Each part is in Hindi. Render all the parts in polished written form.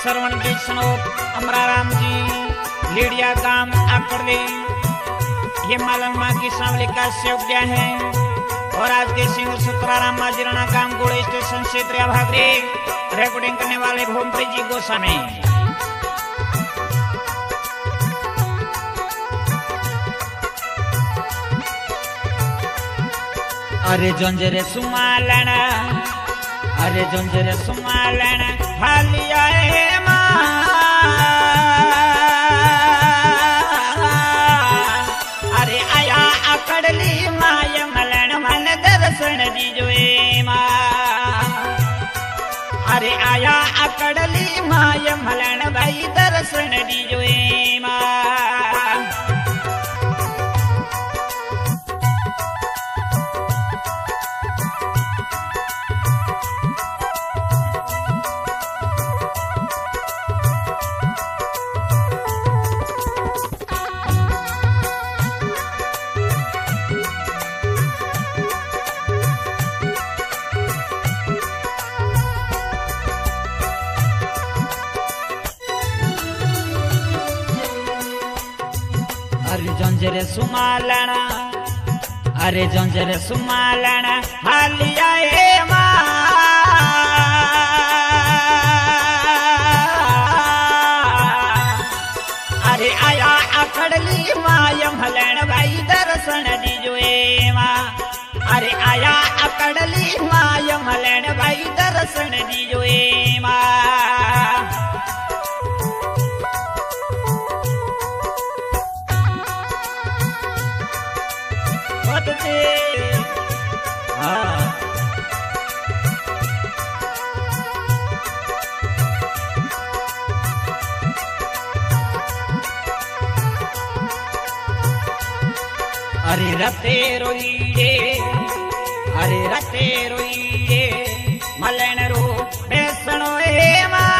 श्रवण विष्णु अमराराम जी लीडिया गांव आकड़े ये मालन माँ की सांवली का सेवज्ञा है और आज के सिंह सुतराराम माजीराना गांव गोड़े स्टेशन से भागरे रिकॉर्डिंग करने वाले भूमप्रीत जी गोस्वामी। अरे जंजरे सुमालना अरे जंजरे सुमालना हालिया है माँ अरे आया अकड़ली माय मलन मन दर्शन दीजोए माँ अरे आया अकड़ली माय मलन भाई दर्शन दीजोए माँ। अरे जंजरे सुमालना हालिया ए माँ अरे आया अकड़ली माय मलन भाई दर्शन दीजोए माँ अरे आया अकड़ली माय मलन भाई दर्शन दीजोए माँ। अरे रते रोईए मलन रो बेसणो ए माँ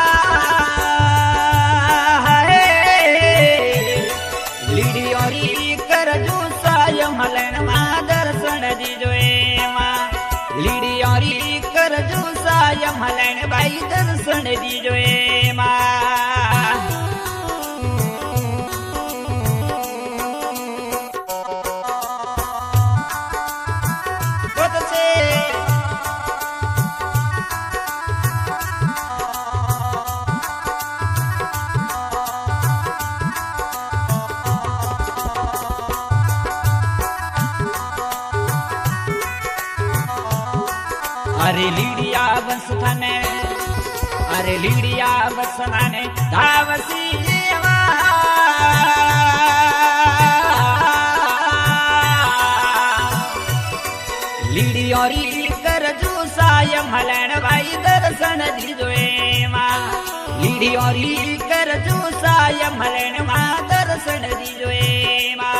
लीडी और कर जो साय मलन माँ दर्शन दीजोए माँ लीडी और कर जो साय मलन भाई दर्शन दीजोए माँ। अरे लीडिया बस थाने अरे लीडिया बस थाने धावसी लीडी और कर जो साय मलन भाई दर्शन दीजोए माँ लीडी और कर जो साय मलन माँ दर्शन दीजोए माँ।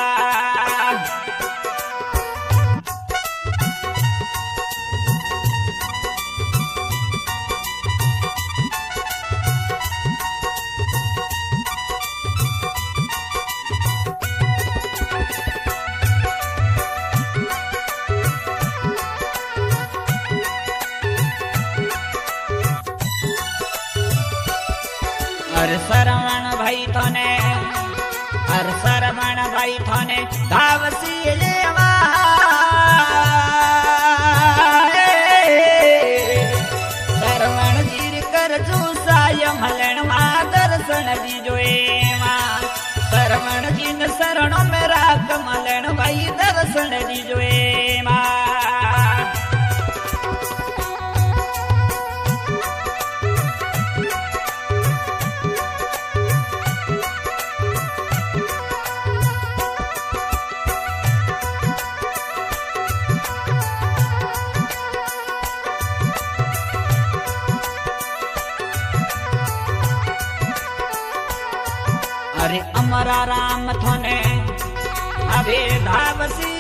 अरे सरवण भाई थाने धावसी लेवा सरवण जीर कर जो साय मलन माँ दर्शन दीजोए माँ सरवण जिन शरणों में राख मलन भाई दर्शन दीजोए माँ। अरे अमरा राम थने अबे धावसी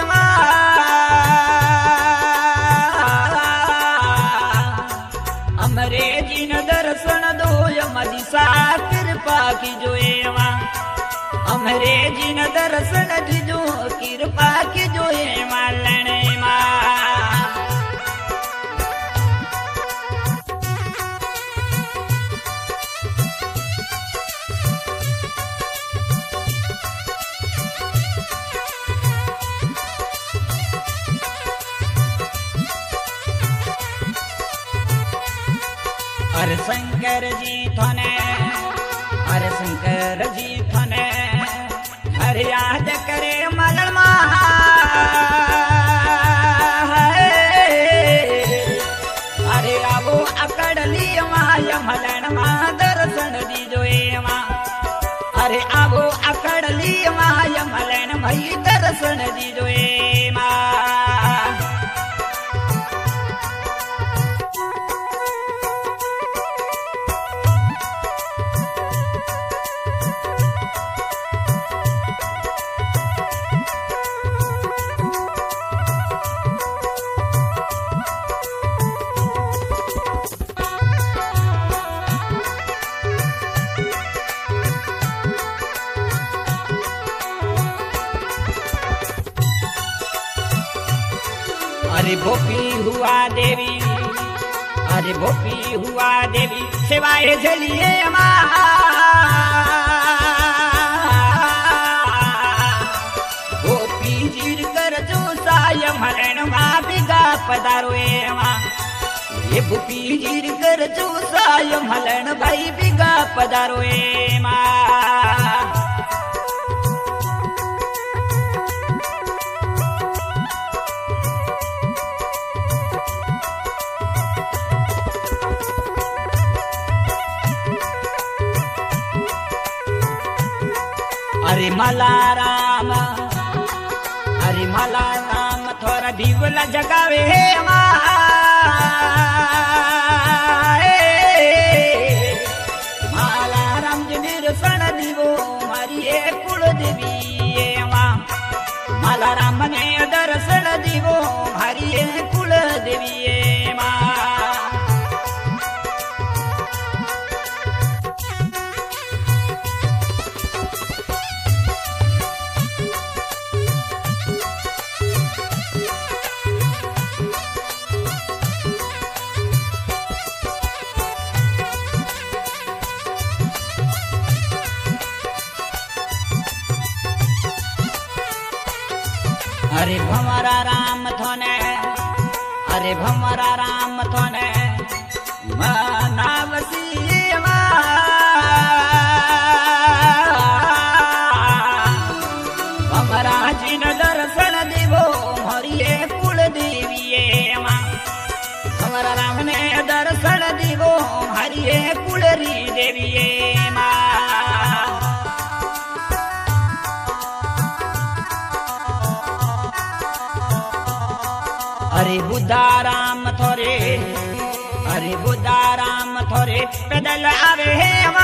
अमरे जिन दर्शन दो मदिसा कृपा की जोए माँ अमरे जिन दर्शन दीजो कृपा की जोए मालने माँ। अरे शंकर जी थने, अरे शंकर जी थने, अरे याद करे मलन मा, अरे आवो अकड़ली माय मलन मा दर्शन दीजो एवा, अरे आवो अकड़ली माय मलन भई दर्शन दीजो एमा। अरे भोपी हुआ देवी, अरे भोपी हुआ देवी सिवाय जलिए भोपी जीर कर जो साय मरण मा बिगा पधारो ये भोपी जीर कर जो साय मलन भाई बिगा पधारो अरे मला राम, अरे मला राम थोड़ा दीवला जगावे माला राम जी निरसन दीवो मारी कुल देवी माला राम ने दर्शन दीवो मारी कुल देवी अरे भमरा राम थोने, अरे भमरा राम थोने मनावसी भमरा जी न दर्शन देवो हरिये कुल देवी भमरा राम ने दर्शन देवो हरिये कुल री देवी अरे बुद्धा राम थोरे, अरे बुद्धा राम थोरे पैदल आवे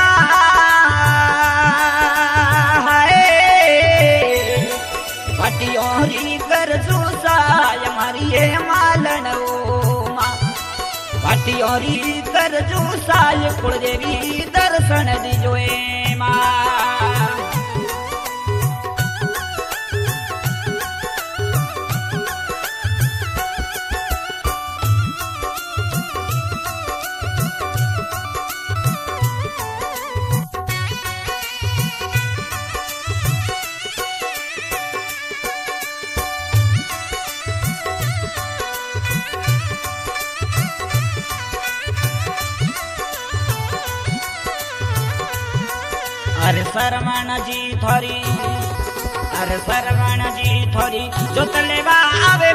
भटियोरी कर जूसाय मारिये मालन भटियोरी कर जूसाय कुलदेवी दर्शन दीजो अरे सरवण जी थोरी, अरे सरवण जी थोरी जोतले आवे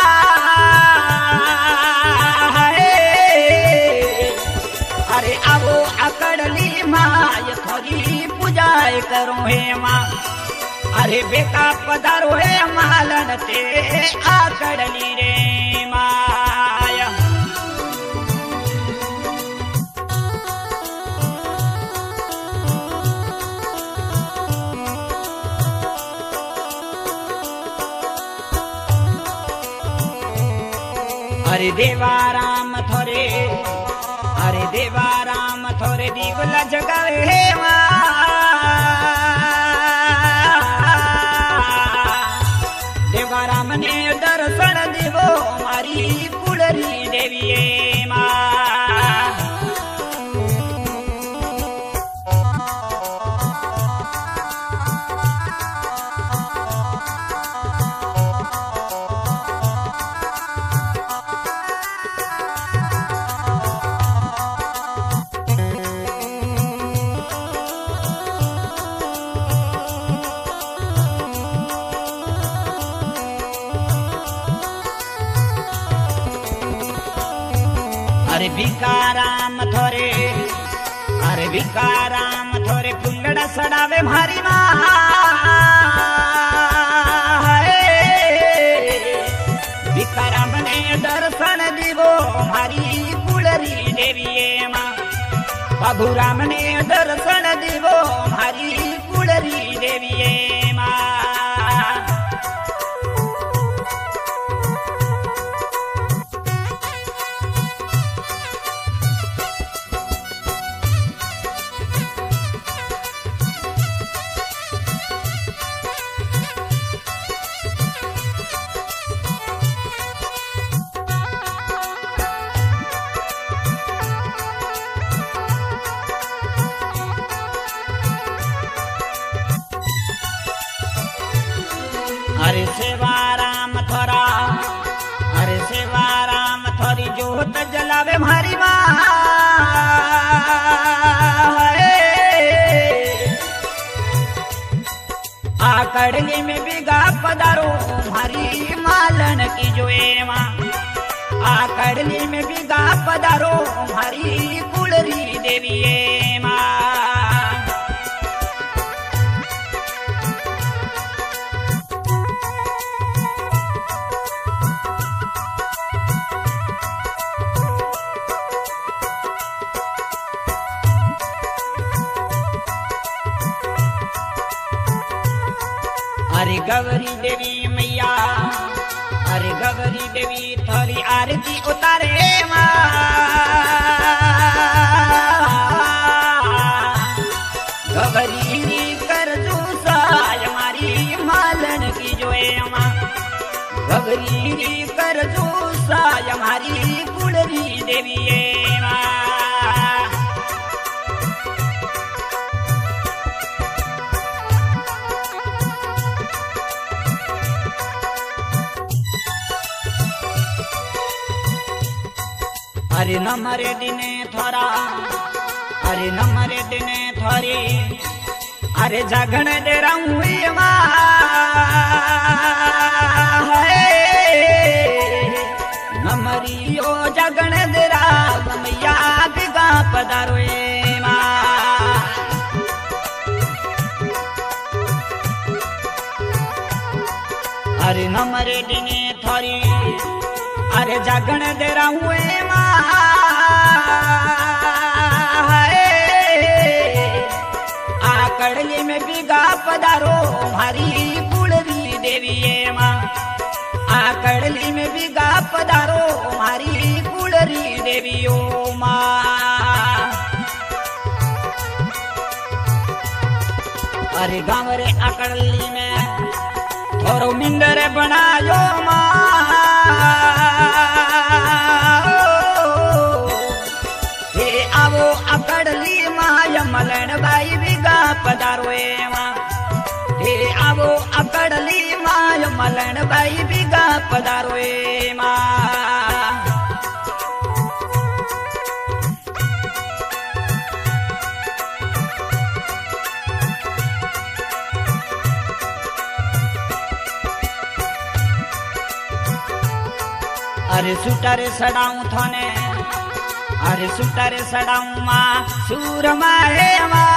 अरे आवो अकड़ली माय थोरी पूजाए करो हे माँ अरे बेका पधारो हे मालन ते अकड़ली रे माया अरे देवा राम थोरे, अरे देवा राम थोरे दीवला जगावे हे देवा राम ने दर्शन देवो मारी कुलरी देवी अरे भिकाराम थोरे, अरे भिकाराम थोरे फुल्लड़ा सड़ावे मारी माँ। भिकाराम ने दर्शन दीवो मारी कुलरी देवी माँ। बाबूराम ने दर्शन दीवो मारी कुलरी देवी माँ। अरे सेवाराम थोरा, अरे सेवाराम थोरी जोत जलावे मारी माँ। आ कड़ली में बिगा पधारो मारी मालन की जोए माँ। आ कड़ली में बिगा पधारो मारी कुलरी देवी माँ। अरे गौरी देवी मैया, अरे गौरी देवी थोड़ी आरती उतारे माँ। गौरी कर जो साय हमारी मालन की जोए माँ। गौरी कर जो साय हमारी कुलरी देवी माँ। अरे नमरे दिने थोरा, अरे नमरे दिने थोरी, अरे जागण दे रही माँ। नमरी ओ जागण दे मैया बिगा पधारो माँ। अरे नमरे दिने थोरी, अरे जागण दे रही माँ। आ कड़ली में बिगा पधारो मारी कुलरी देवी माँ। आ कड़ली में बिगा पधारो मारी कुलरी देवी माँ। अरे गाँव रे अकड़ली में थोरो मिंदर बनायो माँ। अकड़ली माय मलन बाई बिगा पधारो माँ। हे आवो अकड़ली माय मलन बाई बिगा पधारो माँ। अरे सुटर सड़ाऊं थाने, अरे सुटर सड़ाऊं माँ सूरमा है माँ।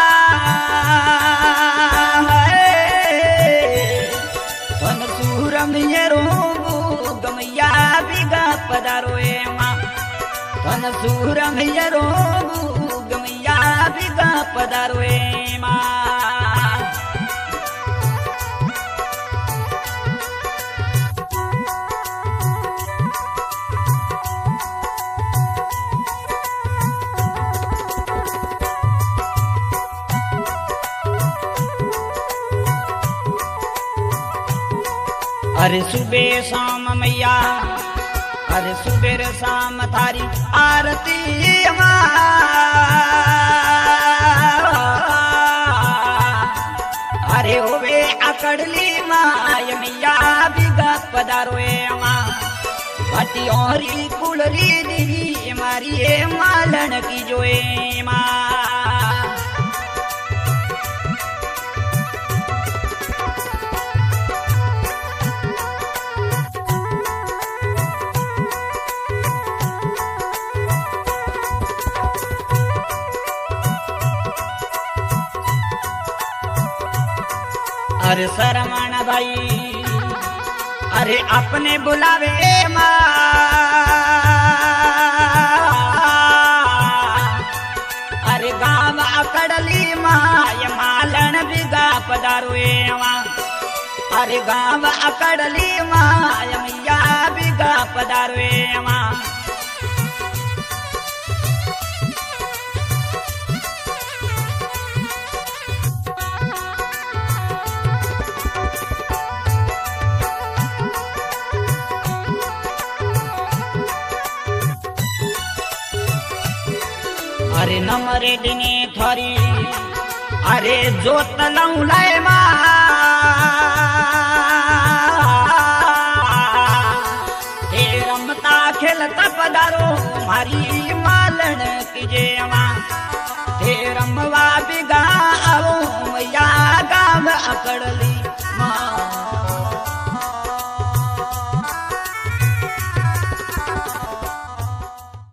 तन सूरम ये रोगू गमैया बिगा पधारो माँ। तन सूरम ये रोगू गमैया बिगा पधारो माँ। अरे सुबह शाम मैया, अरे सुबह शाम थारी आरती माँ। अरे होवे अकड़ली माय मैया बिगा पधारो माँ। भटी औरी कुलरी देवी मारी मालन की जोए माँ। अरे शरमण भाई अरे अपने बुलावे माँ अरे गाँव अकड़ली माँ मालन बिगा पधारुए माँ अरे गाँव अकड़ली माँ मैया बिगा पधारुए माँ अरे नमरे दिने थरी अरे जोत लौलाय माँ हे रमता खेलता पधारो मारी मालन कीजे माँ हे रमवा बिगा आवो मैया गाँव अकड़ली